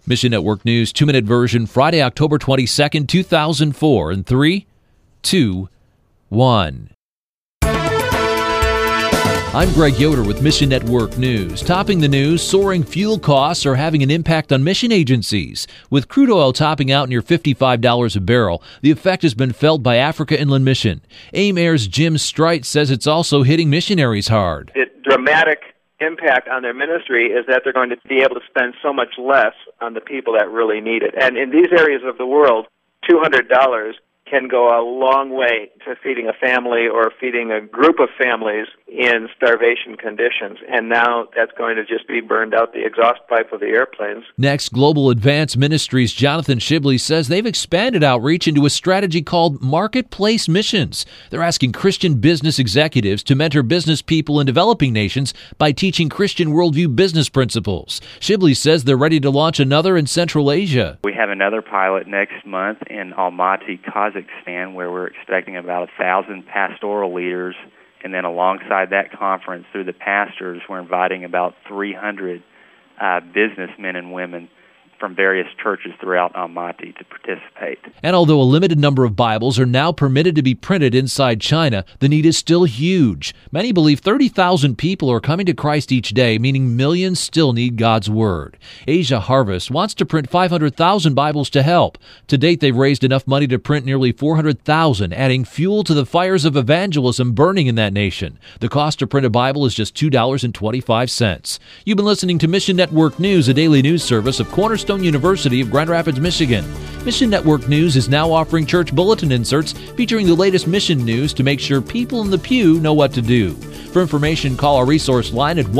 Mission Network News 2-minute version, Friday, October 22nd, 2004. In 3, 2, 1. I'm Greg Yoder with Mission Network News. Topping the news, soaring fuel costs are having an impact on mission agencies. With crude oil topping out near $55 a barrel, the effect has been felt by Africa Inland Mission. AIM-Air's Jim Strite says it's also hitting missionaries hard. The dramatic impact on their ministry is that they're going to be able to spend so much less on the people that really need it. And in these areas of the world, $200 can go a long way to feeding a family or feeding a group of families in starvation conditions. And now that's going to just be burned out the exhaust pipe of the airplanes. Next, Global Advance Ministries' Jonathan Shibley says they've expanded outreach into a strategy called Marketplace Missions. They're asking Christian business executives to mentor business people in developing nations by teaching Christian worldview business principles. Shibley says they're ready to launch another in Central Asia. We have another pilot next month in Almaty, Kazakhstan, where we're expecting about 1,000 pastoral leaders. And then alongside that conference, through the pastors, we're inviting about 300 businessmen and women from various churches throughout Almaty to participate. And although a limited number of Bibles are now permitted to be printed inside China, the need is still huge. Many believe 30,000 people are coming to Christ each day, meaning millions still need God's Word. Asia Harvest wants to print 500,000 Bibles to help. To date, they've raised enough money to print nearly 400,000, adding fuel to the fires of evangelism burning in that nation. The cost to print a Bible is just $2.25. You've been listening to Mission Network News, a daily news service of Cornerstone University of Grand Rapids, Michigan. Mission Network News is now offering church bulletin inserts featuring the latest mission news to make sure people in the pew know what to do. For information, call our resource line at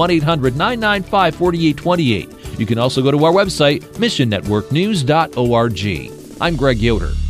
1-800-995-4828. You can also go to our website, missionnetworknews.org. I'm Greg Yoder.